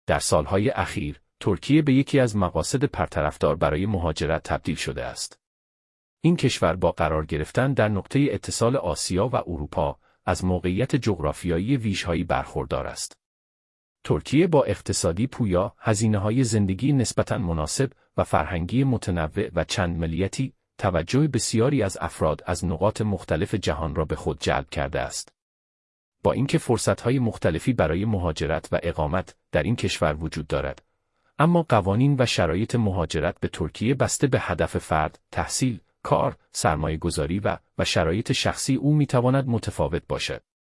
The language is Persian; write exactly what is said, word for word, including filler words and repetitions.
در سالهای اخیر، ترکیه به یکی از مقاصد پرطرفدار برای مهاجرت تبدیل شده است. این کشور با قرار گرفتن در نقطه اتصال آسیا و اروپا، از موقعیت جغرافیایی ویژه‌ای برخوردار است. ترکیه با اقتصادی پویا، هزینه‌های زندگی نسبتاً مناسب و فرهنگی متنوع و چند ملیتی، توجه بسیاری از افراد از نقاط مختلف جهان را به خود جلب کرده است. با اینکه فرصت‌های مختلفی برای مهاجرت و اقامت در این کشور وجود دارد، اما قوانین و شرایط مهاجرت به ترکیه بسته به هدف فرد، تحصیل، کار، سرمایه‌گذاری و و شرایط شخصی او می‌تواند متفاوت باشد.